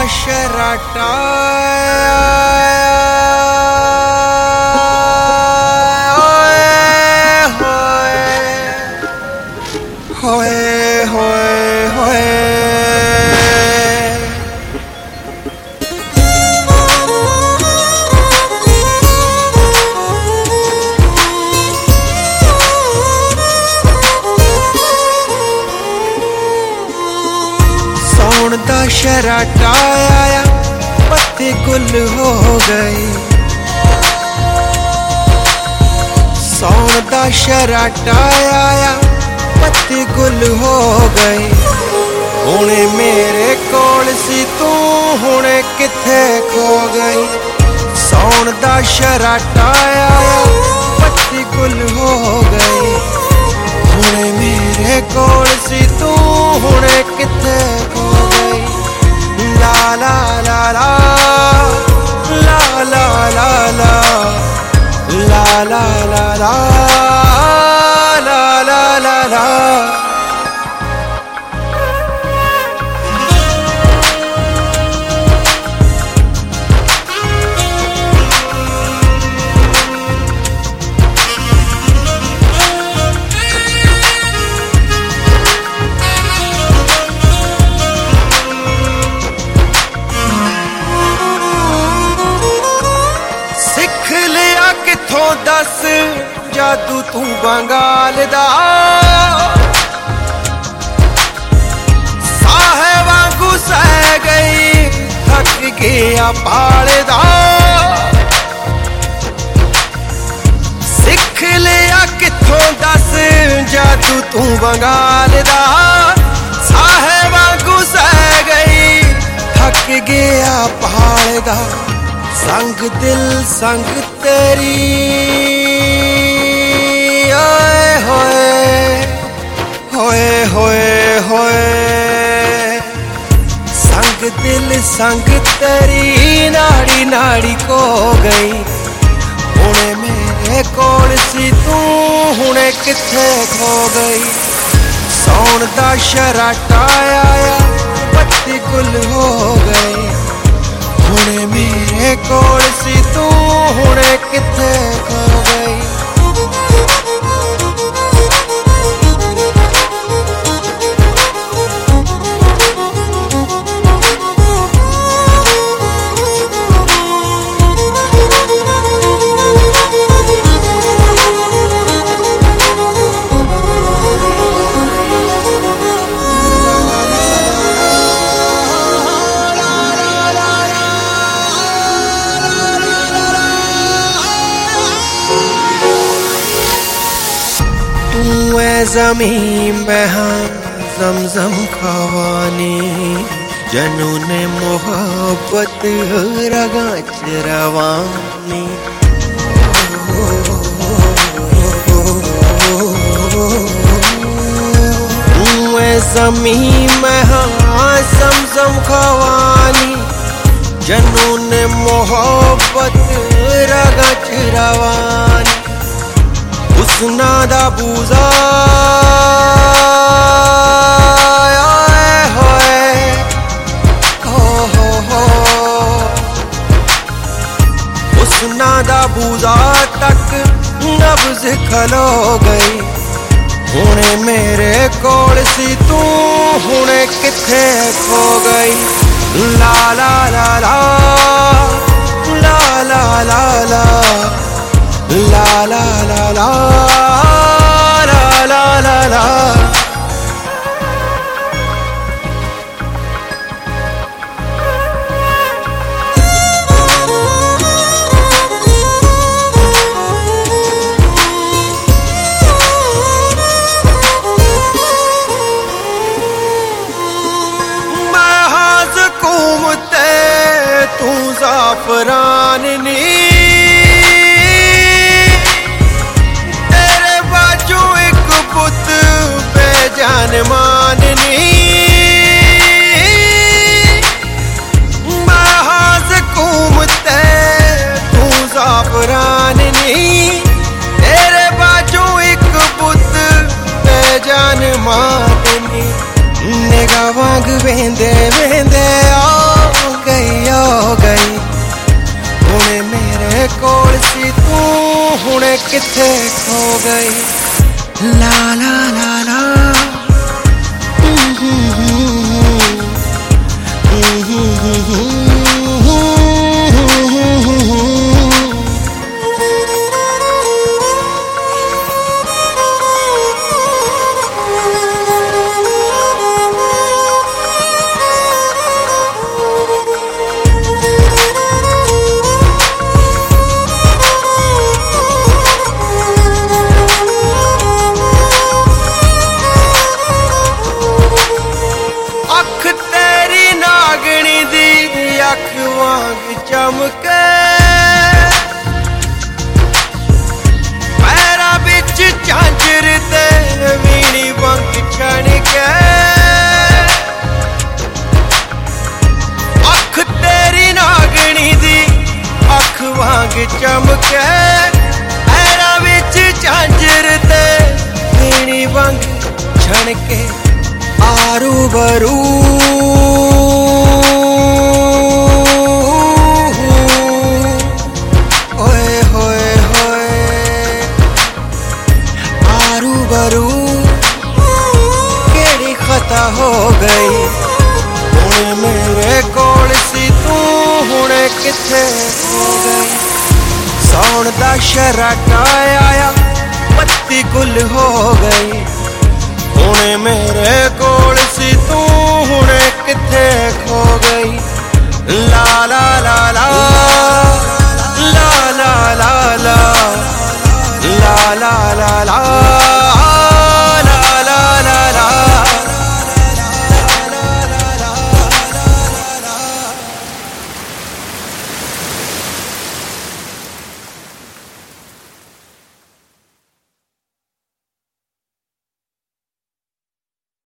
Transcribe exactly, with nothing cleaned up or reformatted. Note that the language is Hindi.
शराटा होए होए होए सौन दा शराटा आया पत्ते गुल हो गए। सौन दा शराटा आया पत्ते गुल हो गए। हुणे मेरे कोल सी तू हुणे किथे खो गई। सौन दा शराटा आया पत्ते गुल हो गए। हुणे मेरे कोल सी तू हुणे किथे खो गई। ला ला ला ला ला ला ला ला ला ला ला ला ला ला ला ला। सिख लिया किथों दस जादू तू बंगाल दा। साहे वांगू सह गई थक गया पालदा। सिख लिया किथों दस जादू तू बंगाल दा। साहे वांगू सह गई थक गया पालदा। संग दिल संग तेरी आए होए होए होए होए। संग दिल संग तेरी नाड़ी नाड़ी को गई। हुणे मेरे कोल सी तू हुणे किथे खो गई। सौन दा शराटा आया पत्ते गुल हो गए। हुणे मेरे कोल सी तू हुणे किथे खो गई। तू है ज़मीं में हाँ ज़मज़म खवानी। जनून मोहब्बत रगा च रवानी। तू है ज़मीं में हाँ ज़मज़म खवानी। जनून मोहब्बत रगा च रवानी। हुस्ना दा बूज़ा होए हो हो हो। हुस्ना दा बूज़ा तक नब्ज़ खलो गई। हुणे मेरे कोल सी तू हुणे किथे खो गई। ला ला ला ला ला ला ला ला ला ला ला ला ला ला ला ला। मैं हाज़ घूमते तू ज़ाफ़रान नी। जान माननी महाज घूमते तू ज़ाफ़रानी। तेरे बाजू एक बुत जान माननी। निगाह वांग वेंदे वेंदे आ किथे खो गई। ला ला ला ला अख वांग चमके पैरा बिच झांझर ते वीणी वांग छणके। अख तेरी नागणी दी अख वांग चमके पैरा बिच झांझर ते वीणी वांग छणके। आरू बरू केड़ी खता हो गई हुणे मेरे कोल सी तू हुणे किथे हो गई। सौण दा शराटा आया पत्ती गुल हो गई हुणे मेरे कोल सी तू हुणे किथे खो गई। ला ला